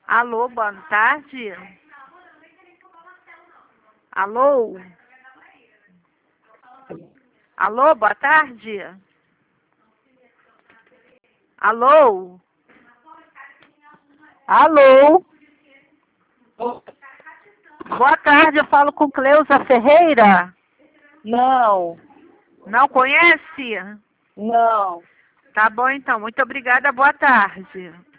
Alô, boa tarde. Alô? Alô, boa tarde. Alô? Alô? Boa tarde, eu falo com Cleusa Ferreira. Não, Não conhece? não. Tá bom então, muito obrigada, boa tarde.